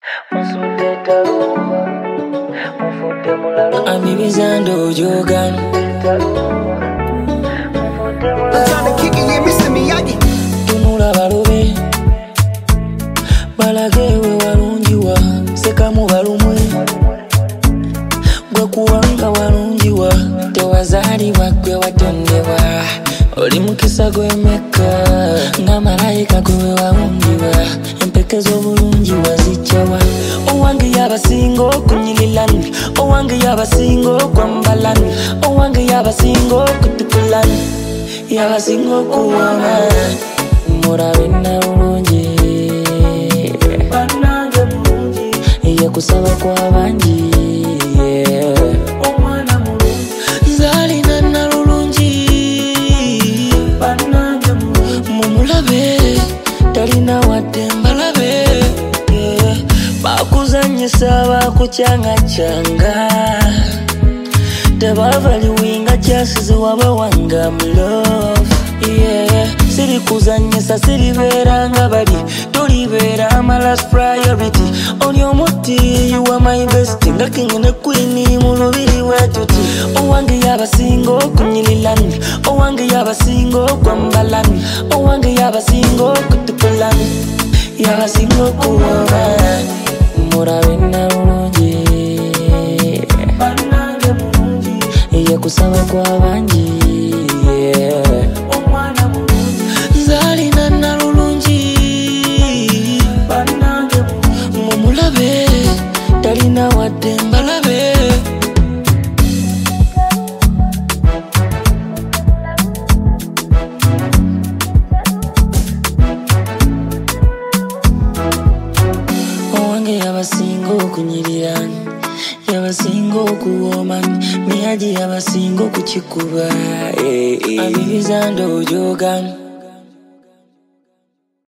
Amibizando jogan tunula balobe balagewe walungiwa sekamu balumwe gwe kuwanga walungiwa tewazalibwa gwe watondewa oli mukisa gw'emeka nga malayika gwe wawungiwa empeke z'obulungi wazijjawa owange yabasinga okunyililani owange yabasinga okwambalani owange yabasinga okutukulani yabasinga okuwama murabe nabulungi banange mulungi yakusaba kwabangi omwana mulungi zalina nalulungi banange mulungi mumulabe talina wadde mbalabe bakuzanyisa bakucyangacanga tebavaliwinga kyasize wabawanga mulove siri kuzanyisa siribeeranga bali tolibeera my last priority oli omuti you are my best nga king ne queen mu lubiri wetuti owange yabasinga okunyililani owange yabasinga okwambalani owange yabasinga okutukulani yabasinga okuwaba murabe nabulungi banange mulungi yakusaba kwabangi omwana mulungi zalina nalulungi banange mumulabe talina wadde mbalabe owange yabasinga okunyilirani yabasinga okuwomani miyaji yabasinga okukikuba amibizando jogan